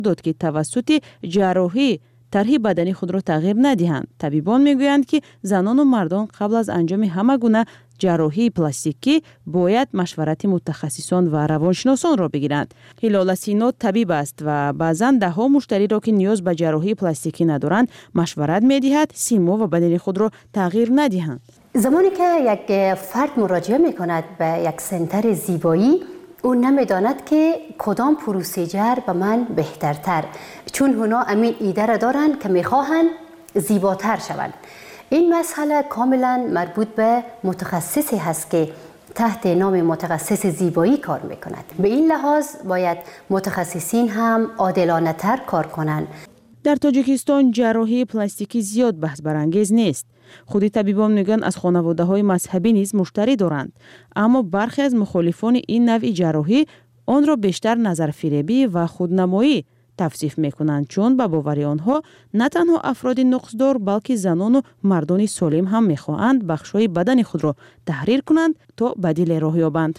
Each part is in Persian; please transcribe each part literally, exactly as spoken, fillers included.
داد که توسط جراحی طرح بدنی خود را تغییر ندهند. طبیبان میگویند که زنان و مردان قبل از انجام همه گونه جراحی پلاستیکی باید مشورت متخصصان و روانشناسان را بگیرند. هلال سینو طبیب است و بعضا ده ها مشتری را که نیاز به جراحی پلاستیکی ندارند مشورت میدهد سیمو و بدن خود را تغییر ندهند. زمانی که یک فرد مراجعه میکند به یک سنتر زیبایی، او نمیداند که کدام پروسیجر به من بهترتر، چون اونا امین ایده را دارند که میخواهند زیباتر شوند. این مسئله کاملا مربوط به متخصصی هست که تحت نام متخصص زیبایی کار میکند. به این لحاظ باید متخصصین هم عادلانه تر کار کنند. در تاجیکستان جراحی پلاستیکی زیاد بحث برانگیز نیست. خودی طبیبان میگن از خانواده های مذهبی نیز مشتری دارند، اما برخی از مخالفان این نوع جراحی آن را بیشتر نظرفریبی و خودنمایی توصیف میکنند، چون به باور آنها نه تنها افراد نقصدار بلکه زنان و مردان سالم هم میخواهند بخش‌های بدن خود را تحریر کنند تا بدیل راه یابند.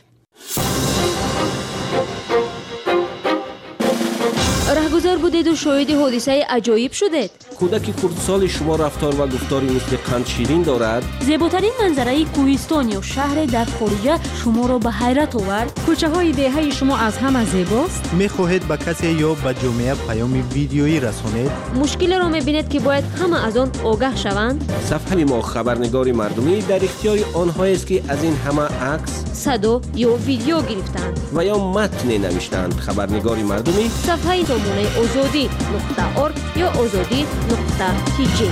رهگذر بودید و شاهد حادثه عجایب شدید. کودک خردسال شما رفتار و گفتاری مثل قند شیرین دارد. زیباترین منظره کوهستان یا شهر در خارج شما را به حیرت آورد. کوچه های دهه شما از همه زیباست. میخواهید به کسی یا به جامعه پیام ویدیویی رسانید. مشکل را میبینید که باید همه از آن آگاه شوند. صفحه ما خبرنگار مردمی در اختیار آنهایی است که از این همه عکس، صدا یا ویدیو گرفتند و یا متن نوشتند. خبرنگار مردمی صفحه نمونه آزادی نقطه ارگ یا آزادی نقطه تی جی.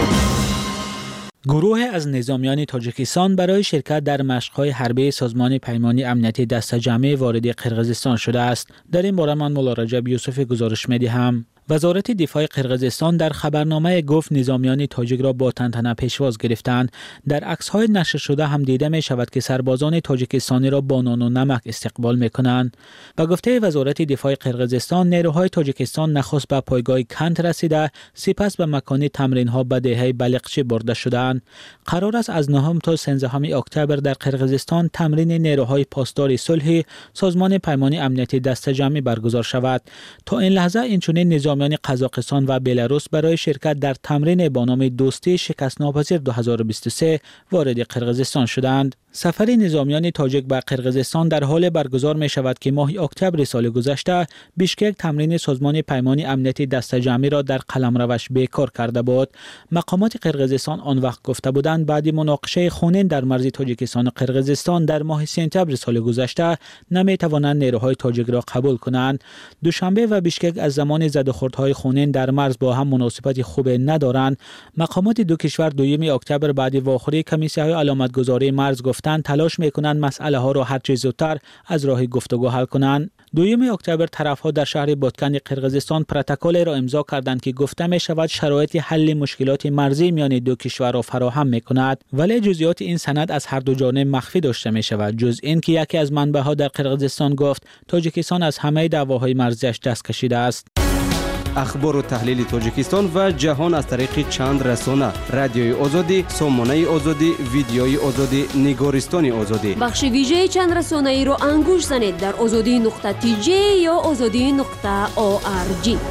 گروه از نظامیان تاجیکستان برای شرکت در مشق‌های حربی سازمان پیمانی امنیتی دست جمعی وارد قرقیزستان شده است. در این باره من مولا رجب یوسف گزارش می‌دهم. وزارت دفاع قرقیزستان در خبرنامه گفت نظامیان تاجیک را با تنتنه پیشواز گرفتند. در عکس‌های نشر شده هم دیده می شود که سربازان تاجیکستانی را با نان و نمک استقبال می‌کنند. با گفته وزارت دفاع قرقیزستان، نیروهای تاجیکستان نخست به پایگاه کنت رسیده، سپس به مکان تمرین‌ها به دهه بلقچی برده شدند. قرار است از نهم تا سیزدهم اکتبر در قرقیزستان تمرین نیروهای پاسدار صلح سازمان پیمانی امنیتی دست جمعی برگزار شود. تا این لحظه اینچنین نظامیان قزاقستان و بلاروس برای شرکت در تمرین با نام دوستی شکست ناپذیر دو هزار و بیست و سه وارد قرقیزستان شدند. سفر نظامیان تاجیک به قرقیزستان در حال برگزار می شود که ماه اکتبر سال گذشته بیشکک تمرین سازمان پیمانی امنیتی دست جمعی را در قلمروش بیکار کرده بود. مقامات قرقیزستان آن وقت گفته بودند بعد مناقشه خونین در مرز تاجیکستان و قرقیزستان در ماه سپتامبر سال گذشته نمی توانند نیروهای تاجیک را قبول کنند. دوشنبه و بیشکک از زمان زد و خوردهای خونین در مرز با هم مناسبت خوب ندارند. مقامات دو کشور دوم اکتبر بعد واخوری کمیسی‌های علامتگذاری مرز گفت تلاش میکنند مسئله ها را هر چه زودتر از راه گفتگو حل کنند. دوم اکتبر طرفها در شهر بادکن قرقیزستان پروتکل را امضا کردند که گفته می شود شرایط حل مشکلات مرزی میان دو کشور را فراهم میکند، ولی جزئیات این سند از هر دو جانب مخفی داشته می شود، جز این که یکی از منبع‌ها در قرقیزستان گفت تاجیکستان از همه دعواهای مرزیش دست کشیده است. اخبار و تحلیل تاجیکستان و جهان از طریق چند رسانه: رادیوی آزادی، سامانه آزادی، ویدیوی آزادی، نگارستان آزادی. بخش ویژه چند رسانه ای رو انگوش زنید در آزادی نقطه تی جی یا آزادی نقطه او آر جی.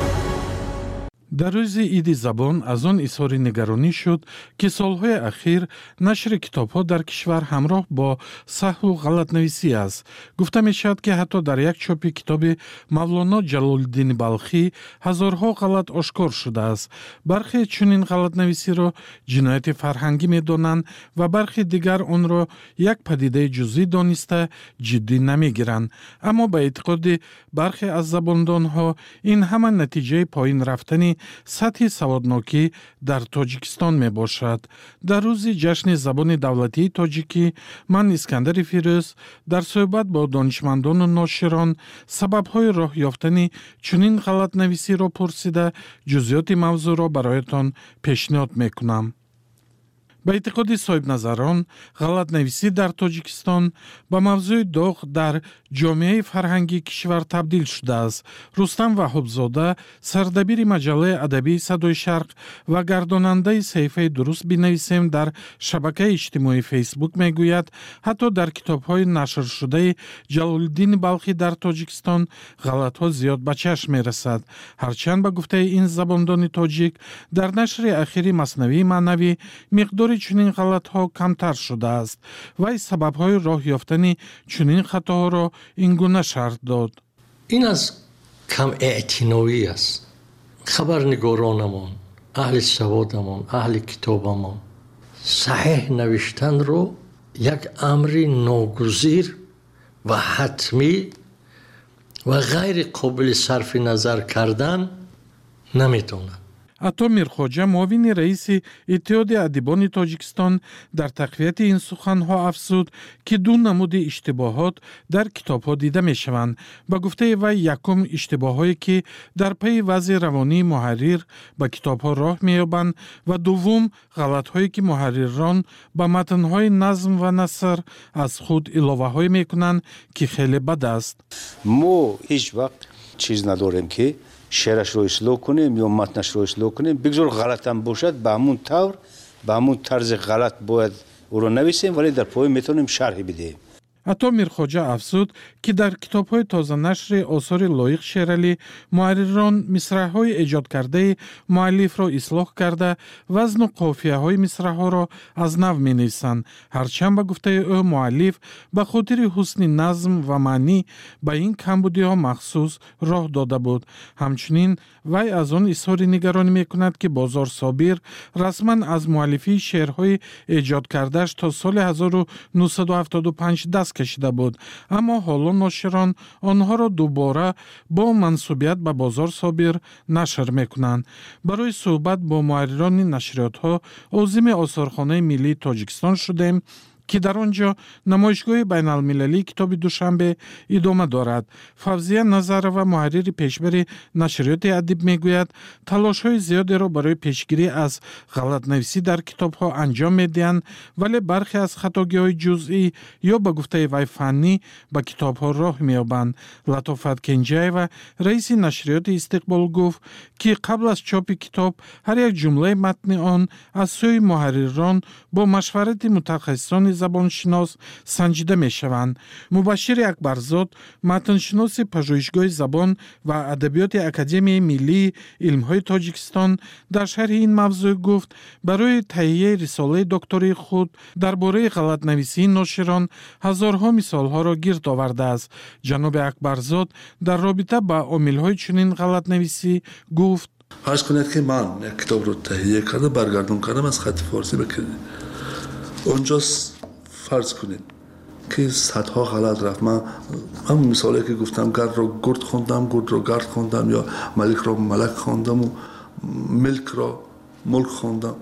در روز عید زبان از آن اظهار نگرانی شد که سالهای اخیر نشر کتاب‌ها در کشور همراه با سهو و غلط نویسی است. گفته می شود که حتی در یک چاپ کتاب مولانا جلال‌الدین بلخی هزارها غلط آشکار شده است. برخی چنین غلط نویسی را جنایت فرهنگی می دانند و برخی دیگر آن را یک پدیده جزئی دانسته جدی نمی گیرند. اما به اعتقاد برخی از زباندانها این همه نتیجه پایین رفتنی سطح سوادناکی در تاجیکستان می باشد. در روز جشن زبان دولتی تاجیکی من اسکندر فیروز در صحبت با دانشمندان و ناشران سبب‌های راه یافتن چنین غلط نویسی را پرسیده جزئیات موضوع را برایتان پیشنهاد می کنم. ба эътиқоди соҳибназарон ғалатнависӣ дар тоҷикистон ба мавзӯи доғ дар ҷомеаи фарҳангии кишвар табдил шудааст. Рустам Ваҳобзода, сардабири маҷаллаи адабии Садои Шарқ ва гардонандаи саҳифаи Дуруст бинависем дар шабакаи иҷтимоии Фейсбук мегӯяд, ҳатто дар китобҳои нашршудаи Ҷалолиддини Балхӣ дар Тоҷикистон ғалатҳо зиёд ба чашм мерасад. ҳарчанд ба гуфтаи ин забондони тоҷик дар нашри ахири Маснавии маънавӣ миқдори чунин ғалатҳо камтар шудааст. Вай сабабҳои роҳ ёфтани чунин хатоҳоро ин гуна шарҳ дод. ин аз камэътиноӣ аст. хабарнигоронамон, аҳли саводамон, аҳли китобамон саҳеҳ навиштанро як амри ногузир ва ҳатмӣ ва ғайри қобили сарфи назар кардан наметавонад. Ато Мирхоҷа, муовини раиси Иттиҳоди адибони Тоҷикистон, дар тақвияти ин суханҳо афзуд, ки ду намуди иштибоҳот дар китобҳо дида мешаванд. Ба гуфтаи вай, якум иштибоҳое ки дар пайи вазъи равонии муҳаррир ба китобҳо роҳ меёбанд ва дуввум ғалатҳое ки муҳаррирон ба матнҳои назм ва наср аз худ иловаҳое мекунанд, ки хеле бад аст. мо ҳеҷ вақт чиз надорем ки шеърашро ислоҳ кунем ё матнашро ислоҳ кунем, бигзор ғалатам бошад, ба ҳамун тавр, ба ҳамун тарзи ғалат бояд ӯро нависем, вале дар поя метавонем шарҳи бидеҳем. Ато Мирхоҷа афзуд, ки дар китобҳои тозанашри осори Лоиқ Шералӣ муҳаррирон мисраъҳои эҷодкардаи муаллифро ислоҳ карда, вазну қофияҳои мисраъҳоро аз нав менависанд. ҳарчанд ба гуфтаи ӯ муаллиф ба хотири ҳусни назм ва маънӣ ба ин камбудиҳо махсус роҳ дода буд. ҳамчунин вай аз он изҳори нигаронӣ мекунад, ки Бозор Собир расман аз муаллифии шеърҳои эҷодкардааш то соли ҳазору нуҳсаду ҳафтоду панҷ даст кашида буд, аммо ҳоло ноширон онҳоро дубора бо мансубият ба Бозор Собир нашр мекунанд. барои суҳбат бо муҳаррирони нашриётҳо озими Осорхонаи Миллии Тоҷикистон шудем, ки дар он ҷо намоишгоҳи байналмилалии китоби Душанбе идома дорад. Фавзия Назарова, муҳаррири пешбари нашриёти адиб, мегӯяд, талошҳои зиёдеро барои пешгирӣ аз ғалатнависӣ дар китобҳо анҷом медиҳанд, вале бархе аз хатогиҳои ҷузъӣ ё ба гуфтаи вай фаннӣ ба китобҳо роҳ меёбанд. Латофат Кенҷаева, раиси нашриёти Истиқбол, гуфт, ки қабл аз чопи китоб ҳар як ҷумлаи матни он аз сӯи муҳаррирон бо машварати мутахассисони забоншинос санҷида мешаванд. Мубашшири Акбарзод, матншиноси пажӯҳишгоҳи забон ва адабиёти Академияи Миллии илмҳои Тоҷикистон, дар шарҳи ин мавзӯъ гуфт, барои таҳияи рисолаи доктории худ дар бораи ғалатнависии ноширон ҳазорҳо мисолҳоро гирд овардааст. ҷаноби Акбарзод дар робита ба омилҳои чунин ғалатнависӣ гуфт: арз кунед ки ман як китобро таҳия карда баргардон кардам аз хати форсӣ ба кирди. онҷос фарз кунед ки садҳо ғалат рафт. ман ҳамун мисоле ки гуфтам, гардро гурд хондам, гурдро гард хондам, ё маликро малак хондаму милкро мулк хондам.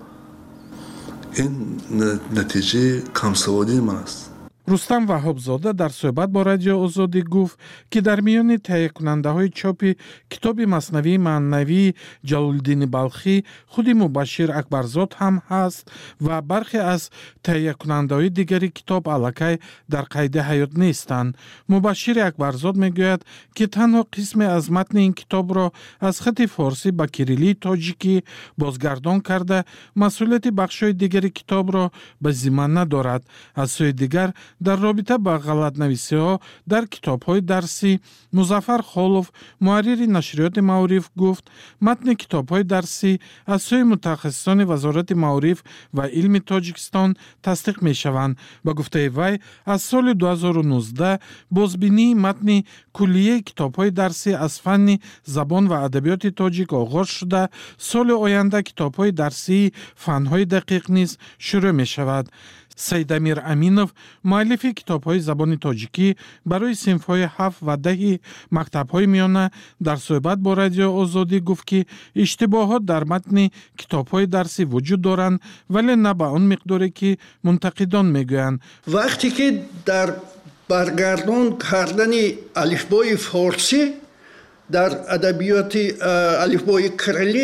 ин натиҷаи камсаводии ман аст. Рустам Ваҳобзода дар суҳбат бо Радиои Озодӣ гуфт, ки дар миёни таҳиякунандаҳои чопи китоби Маснавии маънавии Ҷалолиддини Балхӣ худи Мубашшир Акбарзод ҳам ҳаст ва бархе аз таҳиякунандаҳои дигари китоб аллакай дар қайди ҳаёт нестанд. Мубашшири Акбарзод мегӯяд, ки танҳо қисме аз матни ин китобро аз хати форсӣ ба кириллии тоҷикӣ бозгардон карда, масъулияти бахшҳои дигари китобро ба зимма надорад. аз сӯи дигар, дар робита ба ғалатнависиҳо дар китобҳои дарсӣ, Музаффар Холов, муҳаррири нашриёти Маъриф, гуфт, матни китобҳои дарсӣ аз сӯи мутахассисони Вазорати Маъриф ва илми Тоҷикистон тасдиқ мешаванд. Ба гуфтаи вай, аз соли ду ҳазору нуздаҳ бозбинии матни куллияи китобҳои дарсӣ аз фанни забон ва адабиёти тоҷик оғоз шуда, соли оянда китобҳои дарсии фанҳои дақиқ низ шурӯъ мешавад. Саидамир Аминов, муаллифи китобҳои забони тоҷикӣ барои синфҳои ҳафт ва даҳи мактабҳои миёна, дар суҳбат бо Радиои Озодӣ гуфт, ки иштибоҳот дар матни китобҳои дарсӣ вуҷуд доранд, вале на ба он миқдоре ки мунтақидон мегӯянд. вақте ки дар баргардон кардани алифбои форсӣ дар адабиёти алифбои кириллӣ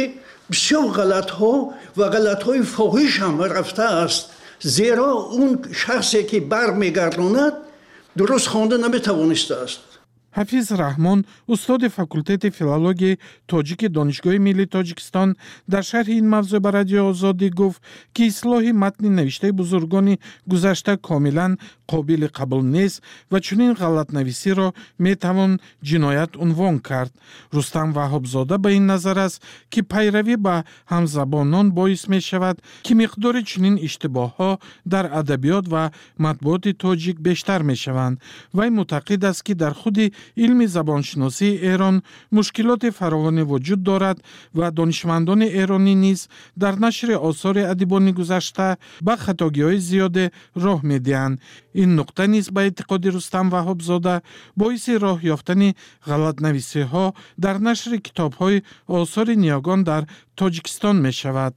بسیار غلط ها و غلط های فاحش هم رفته است، زیرا اون شخصی که بر میگرداند درست خوانده نمیتوانسته است. حفیظ رحمان، استاد فاکولته فیلولوژی تاجیک دانشگاه ملی تاجیکستان، در شرح این موضوع بر رادیو آزادی گفت که اصلاح متن نوشته بزرگان گذشته کاملا قابل قبول نیست و چنین غلط نویسی را می توان جنایت عنوان کرد. رستم وهابزاده به این نظر است که پیروی به همزبانان باعث می شود که مقدار چنین اشتباه ها در ادبیات و مطبوعات تاجیک بیشتر می شوند. وی معتقد است که در خود علم زبانشناسی ایران مشکلات فراوان وجود دارد و دانشمندان ایرانی نیز در نشر آثار ادیبان گذشته به خطاگی‌های زیاد راه می‌دهند. این نقطه نیز به اعتقاد رستم وهابزاده باعث راه یافتن غلط نویسی‌ها در نشر کتاب‌های آثار نیاگان در تاجیکستان می‌شود.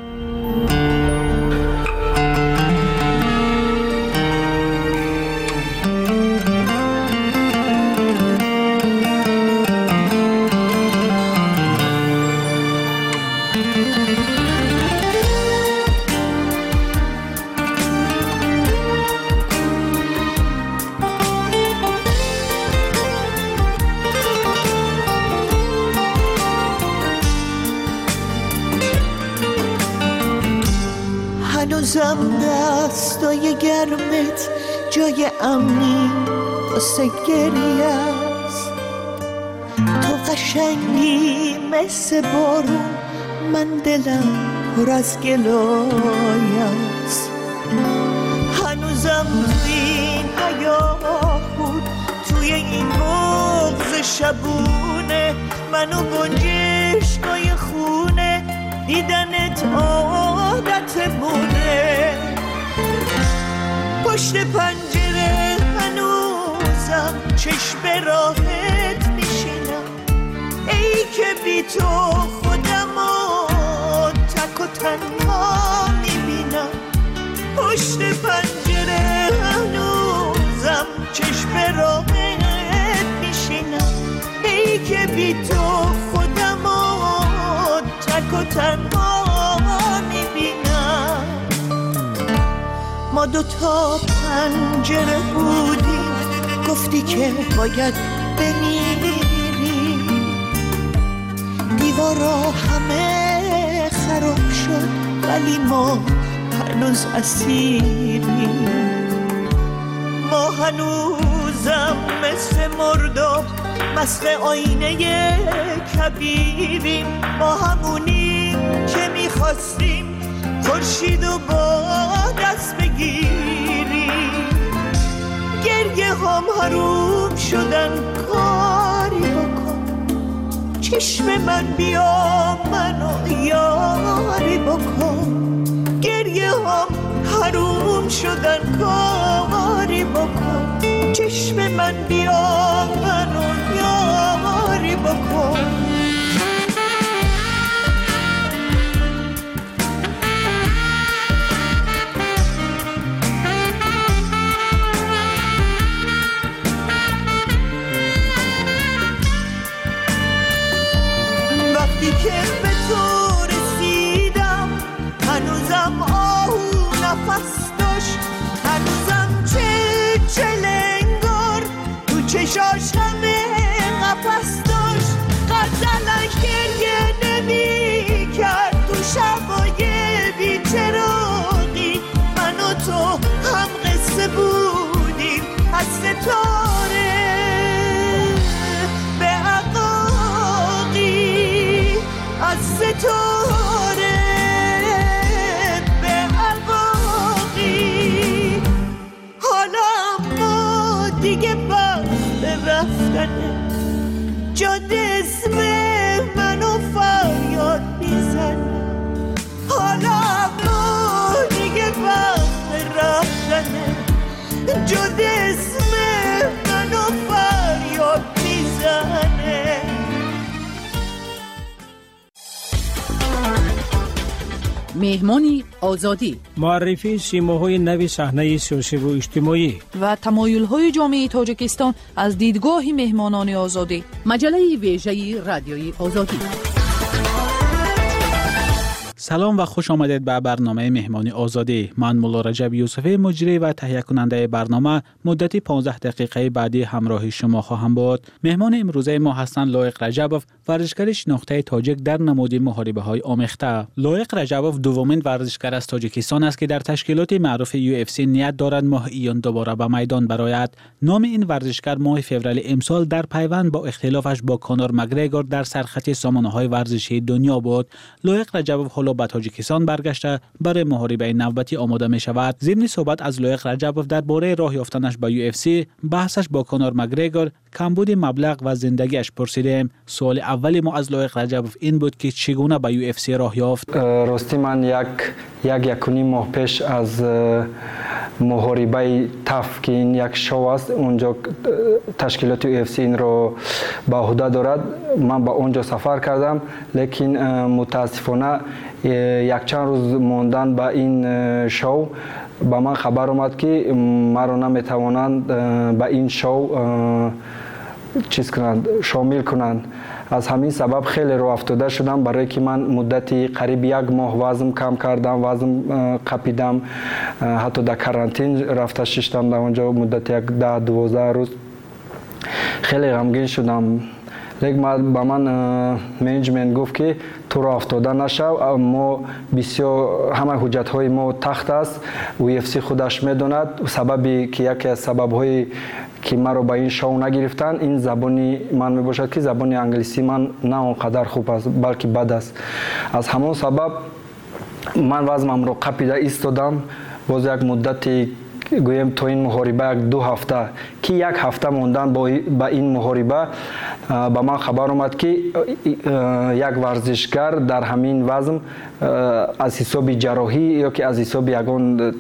هنوزم دستای گرمت جای امنی واسه گریه است، تو قشنگی مثل بارون، من دلم پر از گلایه است. هنوزم توی این حیاه بود، توی این بغض شبونه، منو گنجشکای خونه دیدنت عادت بوده. پشت پنجره هنوزم چشم راحت میشینم، ای که بی تو خودمو تک و تنها میبینم. پشت پنجره هنوزم چشم راحت میشینم، ای که بی تو خودمو تک و تنها میبینم. ما دوتا پنجره بودیم، گفتی که باید بمیری، دیوارا همه خراب شد ولی ما هنوز اسیریم. ما هنوزم مثل مرداب مست آینه کبیریم، ما همونیم که میخواستیم خورشید و با دست بگیریم. گریه هم حروم شدن، کاری بکن چشم من بیا منو یاری بکن. گریه هم حروم شدن، کاری بکن چشم من بیا منو یاری بکن. وقتی که به تو رسیدم هنوزم آهو نفس داشت، هنوزم چه چلنگار تو چشاش همه قفس داشت. غزلش گریه نمی کرد تو شبای بی‌چراغی، من و تو هم قصه بودیم از ستاره به عقاقی، از ستاره به عقاقی. حالا ما دیگه وقت رفتنه، جاده اسم منو فریاد میزنه. حالا ما دیگه وقت رفتنه، جاده اسم منو فریاد میزنه. مهمانی آزادی، معرفی سیماهای نوی صحنه سیاسی و اجتماعی و تمایل‌های جامعه تاجیکستان از دیدگاه مهمانان آزادی. مجله ویژه رادیوی آزادی. سلام و خوش آمدید به برنامه مهمانی آزادی. من مولا رجب یوسفی مجری و تهیه کننده برنامه مدتی پانزده دقیقه بعدی همراه شما خواهم بود. مهمان امروزه ما هستند لایق رجبوف، ورزشگر شناخته تاجیک در نماد محاربه های آمیخته. لایق رجبوف دومین ورزشگر از تاجیکستان است که در تشکیلات معروف یو اف سی نیت دارد ماه ایون دوباره به میدان برآید. نام این ورزشگر ماه فوریه امسال در پیوند با اختلافش با کانور مگریگور در سرخط سامانه‌های ورزشی دنیا بود. لایق رجبوف حالا به تاجیکستان برگشته برای محاربه نوبتی آماده می شود. ضمن صحبت از لایق رجبوف درباره راه یافتنش به یو اف سی، بحثش با کانور مگریگور، کمبود مبلغ و زندگیش پرسیدیم. سوال اولی ما از لایق رجبوف این بود که چگونه به یو اف سی راه یافت. راستی من یک یک یکونی ماه پیش از محاربه تف که این یک شو است، اونجا تشکیلات یو اف سی این رو به عهده دارد، من به اونجا سفر کردم، لیکن متاسفانه یک چند روز ماندن به این شو به من خبر اومد که مرا نمیتوانند به این شو چیز کنند، شامل کنند. از همین سبب خیلی رو افتاده شدم، برای که من مدتی قریب یک ماه وزن کم کردم، وزن قپیدم، حتی در کرانتین رفته شدم در اونجا مدت یک ده دوازده روز. خیلی غمگین شدم، لیکن با من منیجمنت گفت که تو را افتاده نشو، ما بسیار همه حجت های ما تخت است، یو اف سی خودش میداند. سببی که یکی از سبب های که مرا با این شو نگرفتن این زبانی من می باشد که زبانی انگلیسی من نه اونقدر خوب است بلکه بد است. از همون سبب من وزنم را قپیده ایستادم. باز یک مدتی گویم تو این محاربه یک دو هفته که یک هفته موندن با این محاربه با من خبر اومد که یک ورزشگر در همین وزن از حساب جراحی یا که از حساب یگان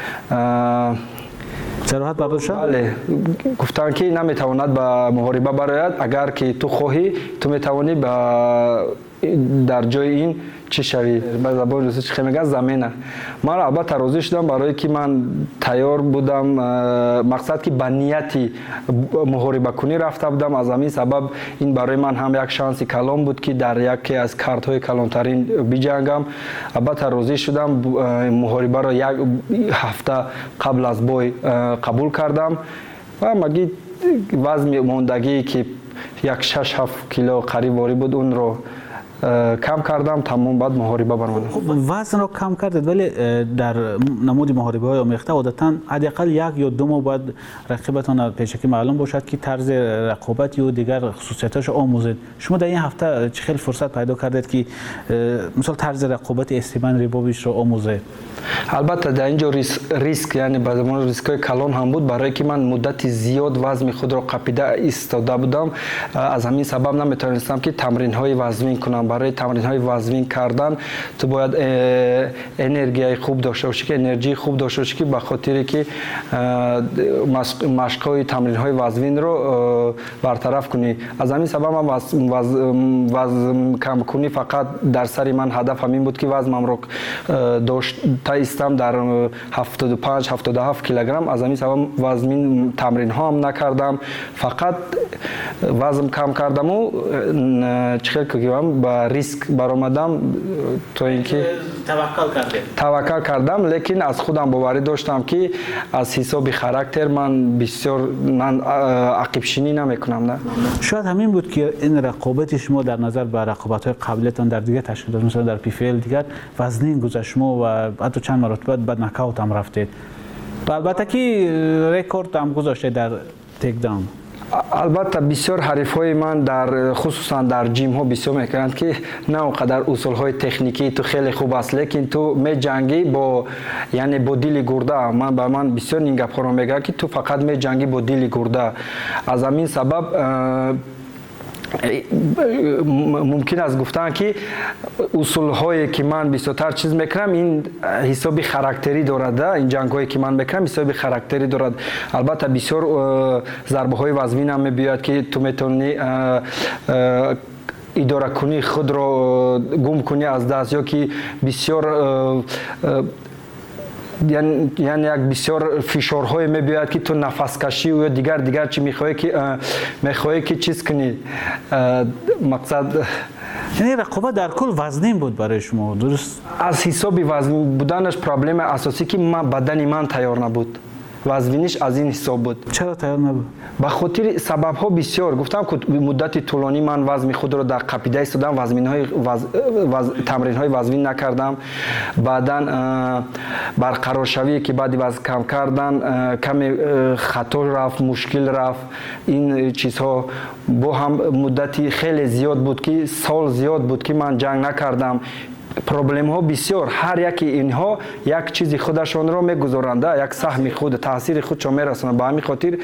جراحت برداشت شد؟ بله، گفتن که نمیتواند به محاربه برآید، اگر که تو خواهی تو میتوانی در جای این چی شوی. به زبان روسی چی میگن زمینه. من البته راضی شدم برای که من تیار بودم، مقصد که به نیتی محاربه کنی رفته بودم. از همین سبب این برای من هم یک شانس کلان بود که در یکی از کارت های کلانترین بجنگم. البته راضی شدم، محاربه را یک هفته قبل از بای قبول کردم و مگی وزن ماندگی که یک شش هفت کیلو قریب واری بود اون رو کم کردم. تمام بعد محاربه برآمدم. وزن رو کم کردید، ولی در نمود محاربه های آمیخته عادتاً حداقل یک یا دو ماه بعد رقیبتان پیشکی معلوم باشد که طرز رقابت یا دیگر خصوصیتاش آموزید. شما در این هفته چه خیلی فرصت پیدا کردید که مثلا طرز رقابت استیون ریبوویچ رو آموزید؟ البته در اینجا ریسک, ریسک یعنی به زمان ریسکای کلان هم بود، برای که من مدتی زیاد وزن خود را قپیده ایستاده بودم. از همین سبب نمیتونستم که تمرین های وزنی کنم. برای تمرین های وزنی کردن تو باید انرژی خوب داشته باشی، که انرژی خوب داشته باشی که به خاطر که مشق های تمرین های وزنی رو برطرف کنی. از همین سبب من وزن, وزن, وزن کم کنی فقط در سر من هدف همین بود که وزنم رو داشته ایستم در هفتاد و پنج هفتاد و هفت کیلوگرم. از همین سبب وزن تمرین ها هم نکردم، فقط وزن کم کردم و چه کردم با ریسک برآمدم تو اینکه توکل کردم توکل کردم لیکن از خودم باوری داشتم که از حساب خاراکتر من بسیار من عقب شینی نمیکنم. نه شاید همین بود که این رقابت شما در نظر به رقابت‌های قبلیتان در دیگه تشکیلات مثلا در پی فی ال دیگر وزنین گذشت شما و حتی چند مرتبه بعد نکاوت هم رفتید و البته که رکورد هم گذاشته در تیک داون. البته بسیار حریفای من در خصوصا در جیم ها بسیار میکنند که نه اونقدر اصول های تکنیکی تو خیلی خوب است، لیکن تو می جنگی با یعنی با دیل گرده. من به من بسیار این گپ ها رو میگه که تو فقط می جنگی با دیل گرده. از همین سبب ممکن است گفتن که اصول هایی که من بیشتر چیز میکنم این حسابی خاراکتری دارد. این جنگ هایی که من میکنم حسابی خاراکتری دارد. البته بسیار ضربه های وزنی هم میبیاد که تو میتونی اداره کنی، خود رو گم کنی از دست، یا که بسیار یعنی یعنی یک بسیار فشارهای میبیاد که تو نفس کشی و دیگر دیگر چی میخوای که میخوای که چیز کنی، مقصد یعنی رقابت در کل وزنین بود برای شما، درست؟ از حساب وزن بودنش پرابلم اساسی که من بدن من تیار نبود. وزنش از این حساب بود. چرا تیار نبود؟ به خاطر سبب ها بسیار. گفتم که مدت طولانی من وزن خود را در قپیده ایستادم، وزن های وز... وز... تمرین های وزنی نکردم. بعداً برقرار شوی که بعدی وزن کم کردن کم خطا رفت، مشکل رفت. این چیزها با هم مدتی خیلی زیاد بود که سال زیاد بود که من جنگ نکردم. پروبلم ها بسیار، هر یکی اینها یک چیزی خودشان را میگذارند، یک سهم خود تاثیر خودشان میرسانند. به همین خاطر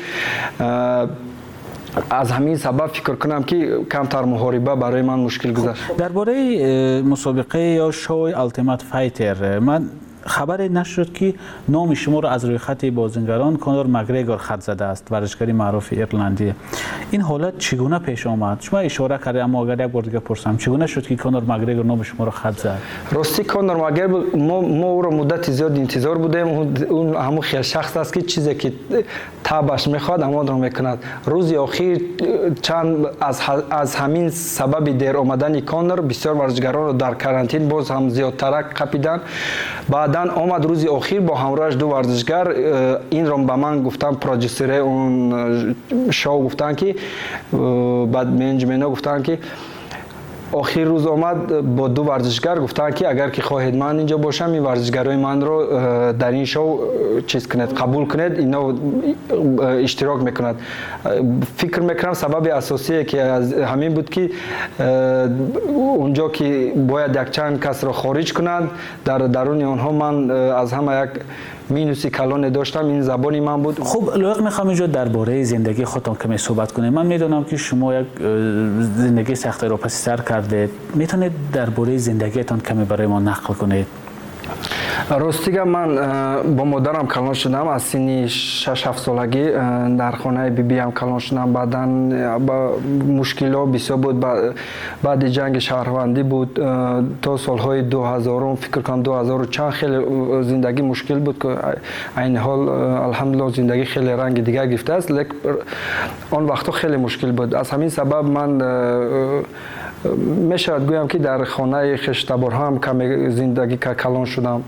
از همین سبب فکر کنم که کمتر محاربه برای من مشکل گذشت. درباره مسابقه یا شوی التیمت فایتر من خبر نشد که نام شما را از روی خط بازیگران کانور مگریگور خط زده است، ورزشکاری معروف ایرلندی. این حالت چگونه پیش آمد؟ شما اشاره کردید اما اگر یک بار دیگه پرسم چگونه شد که کانور مگریگور نام شما را خط زد؟ راستی کانور مگریگور ما ما او را مدت زیاد انتظار بودیم. اون همون خیلی شخص است که چیزی که تابش میخواد اما را میکند. روز اخیر چند از از همین سبب دیر آمدن کانور بسیار ورزشکاران را در کرانتین باز هم زیادتر قپیدن. بعد بعدن آمد روز اخیر با همراهش دو ورزشگر این رو به من گفتن، پروژیسر اون شو گفتن که بعد منیجمنت گفتن که آخر روز آمد با دو ورزشگر گفتن که اگر که خواهید من اینجا باشم این ورزشگرای من رو در این شو چیز کنید، قبول کنید، اینا اشتراک میکند. فکر میکنم سبب اساسی که از همین بود که اونجا که باید یک چند کس را خارج کنند، در درون آنها من از همه یک مینوسی کلان داشتم. این زبانی من بود. خب لایق میخوام اینجا درباره زندگی خودتان کمی صحبت کنیم. من میدونم که شما یک زندگی سخت را پس سر کردید، میتونید درباره زندگیتان کمی برای ما نقل کنید؟ راستیگه من با مادرم کلان شدم از سنی شش هفت سالگی، در خانه بی بی هم کلان شدم. بعداً با مشکلات بسیار بود، بعد جنگ شهروندی بود تا سالهای دو هزار، فکر کنم دو هزار و چند خیلی زندگی مشکل بود که این حال الحمدلله زندگی خیلی رنگ دیگه گرفته است، لیکن آن وقتا خیلی مشکل بود. از همین سبب من میشود گویم که در خانه خشتبار هم کمی زندگی که کلان شدم.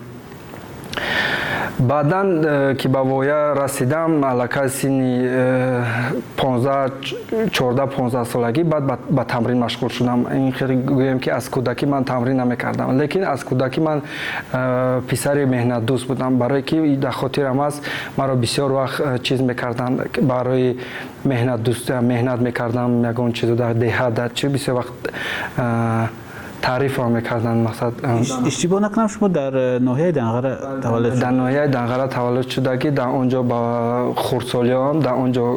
بعداً که به وایه رسیدم علاقه سنی پانزده چهارده پانزده سالگی بعد به تمرین مشغول شدم. این خیلی گویم که از کودکی من تمرین نمیکردم، لیکن از کودکی من پسر مهنت دوست بودم، برای که در خاطرم است مرا بسیار وقت چیز میکردن برای مهنت دوست مهنت میکردم. یگان چیز در دهات در چه بسیار وقت تعریف هم میکردن. مقصد اشتباه نکنم شما در ناحیه دنغره تولد شد؟ در ناحیه دنغره تولد شده که در اونجا با خردسالیان در اونجا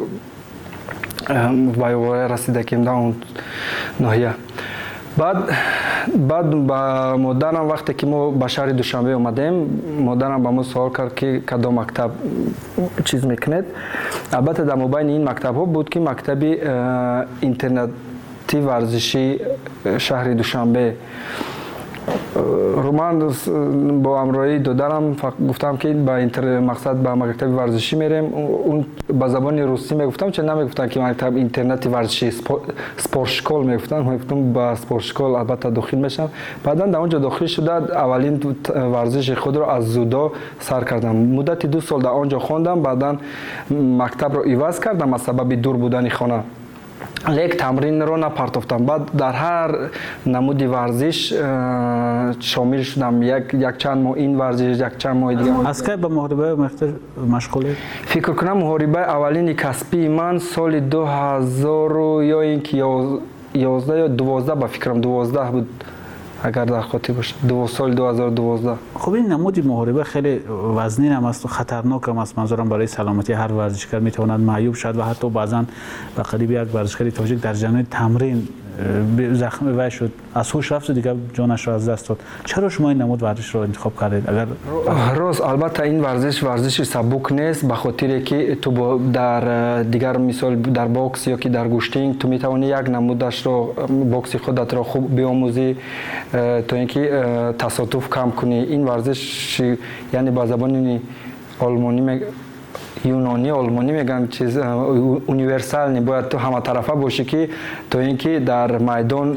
به رسیدگیم در اون ناحیه. بعد بعد با مادرم وقتی که ما به شهر دوشنبه اومدیم، مادرم با ما سوال کرد که کدام مکتب چیز میکنید. البته در مابین این مکتب ها بود که مکتب اینترنت ورزشی شهر دوشنبه رو من با همراهی دادرم گفتم که با اینتر مقصد به مکتب ورزشی میریم. اون با زبان روسی میگفتم، چه نمیگفتن که مکتب اینترنت ورزشی سپورت شکول میگفتن، میگفتم با سپورت شکول البته داخل میشم. بعدا در اونجا داخل شده اولین ورزش خود رو از زودو سر کردم. مدت دو سال در اونجا خواندم، بعدا مکتب رو عوض کردم از سبب دور بودن خانه، لیک تمرین رو نپرتافتم. بعد در هر نمودی ورزش شامل شدم، یک یک چند ماه این ورزش، یک چند ماه دیگه. از کی به محاربه مشغولی؟ فکر کنم محاربه اولین کسبی من سال دو هزار یا اینکه یازده یا دوازده با فکرم دوازده بود اگر در خاطر باشه، دو سال دو هزار و دوازده. خب این نمود محاربه خیلی وزنین هم است و خطرناک هم است. منظورم برای سلامتی هر ورزشکار میتواند معیوب شد و حتی بعضا به قریب یک ورزشکاری تاجیک در جریان تمرین زخم وی شد، از هوش رفت و دیگه جانش را از دست داد. چرا شما این نمود ورزش رو انتخاب کردید؟ اگر راست البته این ورزش ورزش سبک نیست، به خاطر که تو در دیگر مثال در باکس یا که در گوشتینگ تو میتوانی یک نمودش رو باکس خودت را خوب بیاموزی تا اینکه تصادف کم کنی. این ورزش یعنی با زبان آلمانی یونانی آلمانی میگن چیز اونیورسال نباید تو همه طرفه باشی که تو اینکه در میدان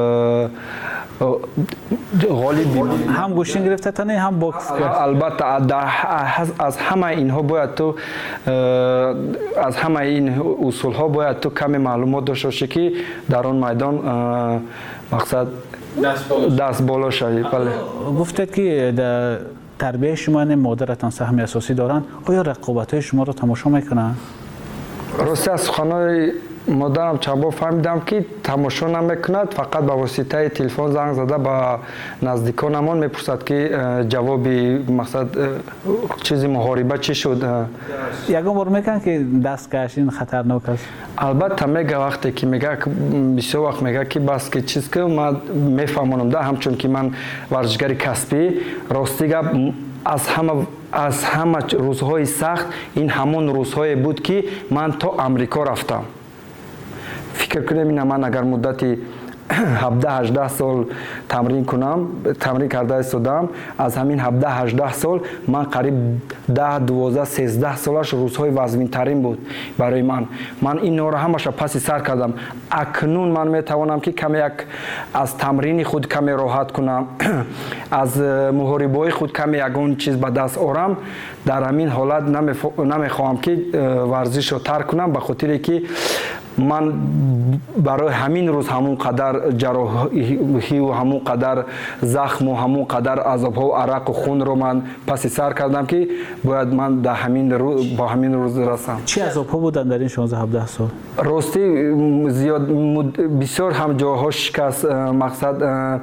غالب بمونی. هم گوشین گرفته تنه هم باکس. البته از همه اینها باید تو از همه این اصول ها باید تو کمی معلومات داشته باشی که در آن میدان مقصد دست بالا شوی. بله. گفتید که در تربیه شما مادرتان سهم اساسی دارن. آیا رقابت های شما رو تماشا میکنن؟ راستی از سخنان مادرم چند بار فهمیدم که تماشا نمیکند، فقط به واسطه تلفن زنگ زده با نزدیکانمان میپرسد که جوابی مقصد چیزی محاربه چی شد. یکم بار میگن که دست کشین خطرناک است. البته میگه وقتی که میگه بسیار وقت میگه که بس که چیز که من میفهمونم ده، همچون که من ورزشگر کسبی راستی گپ از همه از همه روزهای سخت این همون روزهای بود که من تا امریکا رفتم. فکر کنم این من اگر مدتی هفده هجده سال تمرین کنم، تمرین کرده استادم، از همین هفده هجده سال من قریب ده دوازده سیزده سالش روزهای وزمین ترین بود برای من. من این رو همش پس سر کردم. اکنون من میتوانم که کمی یک از تمرین خود کمی راحت کنم، از محاربه خود کمی یگون چیز به دست آورم. در همین حالت نمیخواهم که ورزش رو ترک کنم، به خاطر که من برای همین روز همون قدر جراحی و همون قدر زخم و همون قدر عذاب ها و عرق و خون رو من پس سر کردم که باید من در همین روز با همین روز رسم. چی عذاب ها بودن در این شانزده هفده سال؟ راستی زیاد بسیار هم جاها شکست، مقصد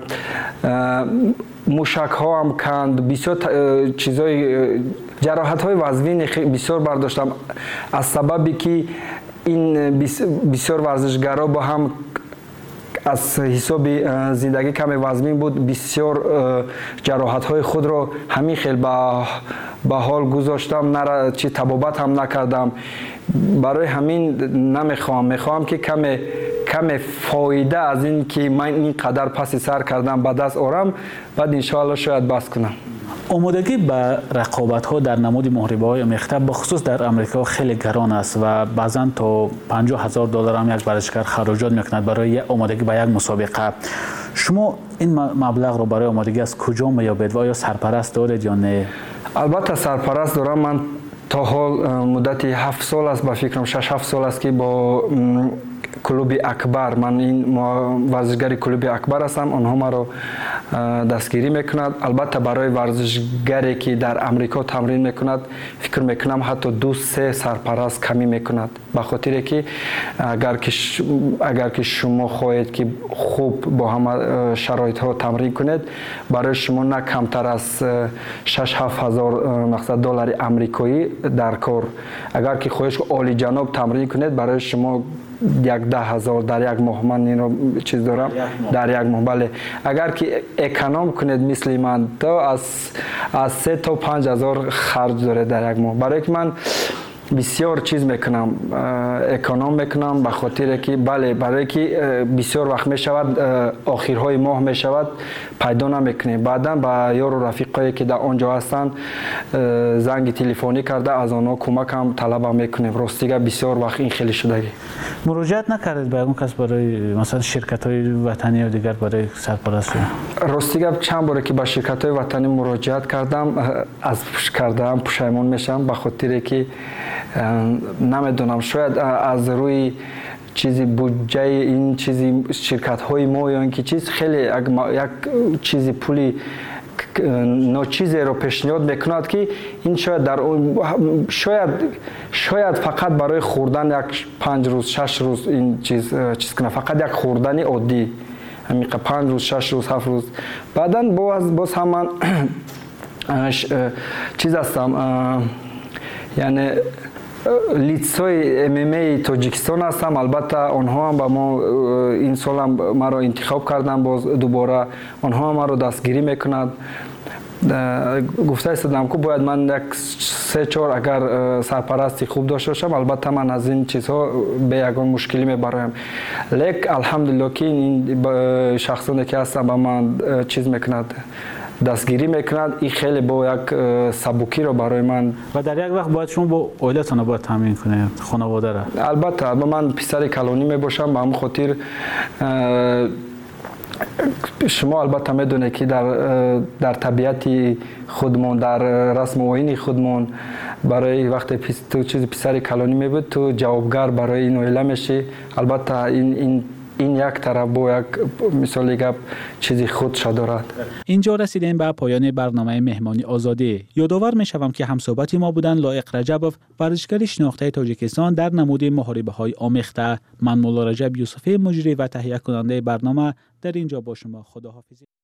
موشک ها هم کند، بسیار چیزای جراحت های وزوین بسیار برداشتم از سببی که این بسیار ورزشگرا با هم از حساب زندگی کم وزمین بود، بسیار جراحت های خود رو همین خیلی به حال گذاشتم، نه چی طبابت هم نکردم. برای همین نمیخوام میخوام که کم کم فایده از این که من این قدر پس سر کردم به دست آورم، بعد انشاءالله شاید بس کنم. آمادگی به رقابت ها در نمود محاربه های آمیخته بخصوص در امریکا خیلی گران است و بعضا تا پنجاه هزار دلار هم یک ورزشکار خراجات میکند برای آمادگی به یک مسابقه. شما این مبلغ رو برای آمادگی از کجا میابید و آیا سرپرست دارید یا نه؟ البته سرپرست دارم. من تا حال مدتی هفت سال است، با فکرم شش هفت سال است که با کلوب اکبر، من این ورزشگر کلوب اکبر هستم، آنها ما رو دستگیری میکند. البته برای ورزشگری که در امریکا تمرین میکند فکر میکنم حتی دو سه سرپرست کمی میکند، به خاطر که اگر که اگر که شما خواهید که خوب با همه شرایط ها تمرین کنید، برای شما نه کمتر از شش هفت هزار مقصد دلار امریکایی در کار. اگر که خواهید عالی جناب تمرین کنید، برای شما یک ده هزار در یک ماه، من این رو چیز دارم در یک ماه. بله اگر که اکانوم کنید مثل من تو از از سه تا پنج هزار خرج داره در یک ماه. برای که من بسیار چیز میکنم، اکانوم میکنم، به خاطر که بله برای که بسیار وقت میشود آخرهای ماه میشود پیدا نمیکنیم، بعدا با یار و رفیقایی که در آنجا هستن زنگ تلفنی کرده از آنها کمک هم طلب میکنیم. راستیگه بسیار وقت این خیلی شدگی. مراجعت نکردید به اون کس برای مثلا شرکت های وطنی و دیگر برای سرپرستی؟ راستیگه چند باره که با شرکت های وطنی مراجعت کردم، از کردم پشیمون میشم، به خاطر که نمیدونم شاید از روی چیزی بودجه این چیزی شرکت های ما یا اینکه چیز خیلی یک چیزی پولی ناچیزی رو پیشنهاد میکند که این شاید در شاید شاید فقط برای خوردن یک پنج روز شش روز این چیز چیز کنه، فقط یک خوردن عادی همین پنج روز شش روز هفت روز. بعداً باز باز هم من چیز هستم، یعنی لیتسای ام ام ای تاجیکستان هستم. البته آنها هم با ما این سال هم ما را انتخاب کردن، باز دوباره آنها هم ما را دستگیری میکنند. گفته استادم که باید من یک سه چهار اگر سرپرستی خوب داشته باشم، البته من از این چیزها به یگان مشکلی میبرایم. لیک الحمدلله که این شخصانی که هستن با من چیز میکند، دستگیری میکند. این خیلی با یک سبکی رو برای من و در یک وقت باید شما با اویلتان باید تامین کنید خانواده را. البته البته من پسر کلانی میباشم، به همون خاطر شما البته میدونید که در در طبیعت خودمون، در رسم و آیین خودمون، برای وقتی تو چیز پسر کلانی میبود تو جوابگر برای این اویله میشی. البته این این این یک طرف با یک مثال گپ چیزی خودش دارد. اینجا رسیدیم به پایان برنامه مهمانی آزادی. یادآور میشوم که همصحبت ما بودن لایق رجبوف، ورزشکار شناخته تاجیکستان در نمود محاربه های آمیخته. من مولا رجب یوسفی، مجری و تهیه کننده برنامه در اینجا با شما خداحافظی.